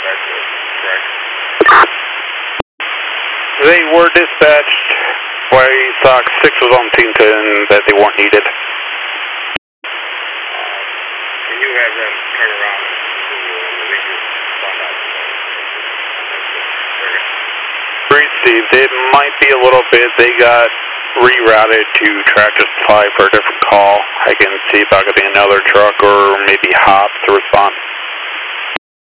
They were dispatched. White Sox 6 was on team 10 that they weren't needed. Can you have them turn around and continue on the weekend? Breed Steve, it might be a little bit. They got rerouted to Tractor Supply for a different call. I can see if I could be another truck or maybe Hop to respond.